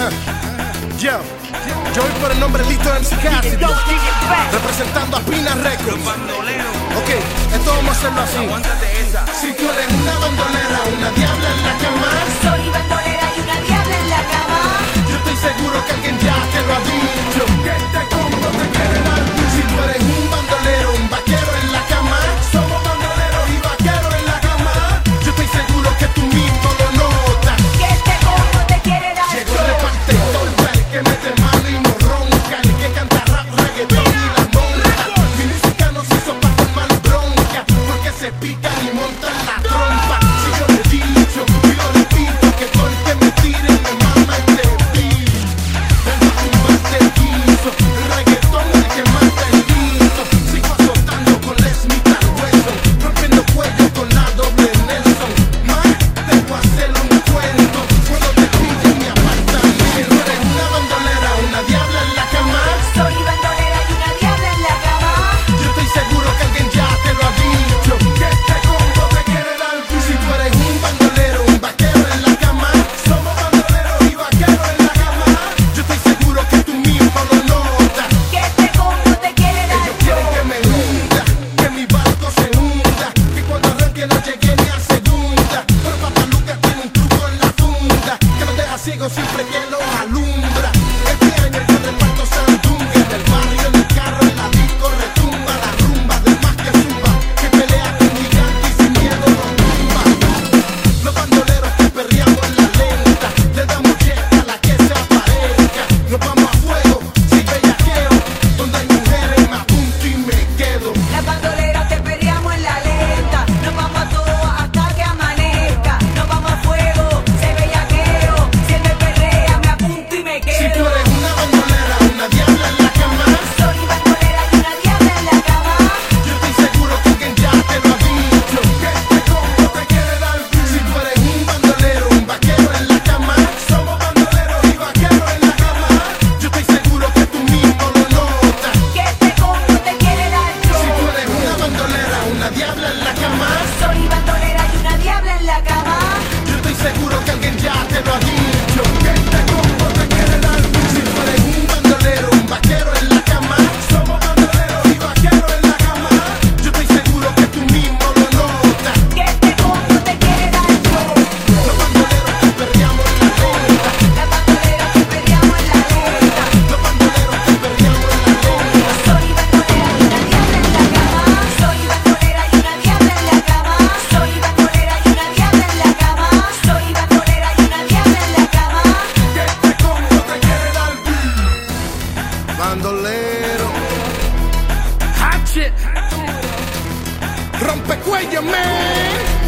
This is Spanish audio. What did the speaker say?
Yo voy por el nombre Lito MC Cassidy, representando a Pina Records. Ok, esto vamos a hacerlo así. Si tú eres una bandolera, una diabla en la cama, soy bandolera y una diabla en la cama. yo estoy seguro que alguien ya te lo ha dicho, que este combo te quiere dar. Si tú eres un bandolero, un vaquero en la cama, somos bandoleros y vaqueros en la cama. Yo estoy seguro que tú mismo lo notas, Que este combo te quiere dar. llegó el repartidor, el que mete mano y no ronca, el que canta rap, reggaetón y la monta. Mi música no se hizo para tomar bronca, porque se pican y montan la trompa. Si yo le he dicho y lo repito, que todo el que me tire me mama este beat. El tumbante el guiso, el reggaetón el que mata el guiso. Sigo azotando con Les Smith al hueso, rompiendo cuello con la doble Nelson. Más te voy a hacer un cuento cuando te pille mi apartamento. Tú eres una bandolera, una diabla en la cama, Soy bandolera y una diabla en la cama. yo estoy seguro que alguien ya te lo ha dicho, que este combo te quiere dar. Si tú eres un bandolero, un vaquero en la cama, somos bandoleros y vaqueros en la cama. Yo estoy seguro que tú mismo lo notas. Que este combo te quiere dar. Ellos quieren que me hunda, que mi barco se hunda, que cuando arranque no llegue ni a segunda. Pero Papá Lucas tiene un truco en la funda, que nos deja ciegos siempre que lo alumbra. Este año yo reparto sandunga, en el barrio, en el carro, en la disco retumba la rumba de más que zumba, que pelea con gigante y sin miedo nos tumba. Los bandoleros que perreamos en la lenta, le damos checa a la que se aparezca. Nos vamos a fuego, sin bellaqueo, donde hay mujeres me apunto y me quedo. Las bandoleras te perreamos en la lenta. Nos vamos a todo hasta que amanezca. Nos vamos a fuego, se bellaqueo. Si él me perrea, me apunto y me Si tú quedo. eres una bandolera, una diabla en la cama, Soy bandolera y una diabla en la cama. yo estoy seguro que alguien ya te lo ha dicho, que este combo te quiere dar. Si tú eres un bandolero, un vaquero en la cama, somos bandoleros y vaqueros en la cama. Yo estoy seguro que tú mismo lo notas. Que este combo te quiere dar. Si tú eres una bandolera, una diabla en la cama, Soy bandolera y una diabla en la cama. yo estoy seguro que alguien ya te lo ha dicho, que este combo te quiere dar. Si tú eres un bandolero, un vaquero en la cama, somos bandoleros y vaqueros en la cama. Yo estoy seguro que tú mismo lo notas. Que este combo te quiere dar. Los bandoleros que perreamos en la lenta, Las bandoleras te perreamos en la lenta. los bandoleros que perreamos en la lenta. Soy bandolera y una diabla en la cama. Soy bandolera y una diabla en la cama. Soy bandolera y una diabla en la cama. Soy bandolera y una diabla en la cama. Que este combo te quiere dar. Bandolero, hatchet, rompecuello, man.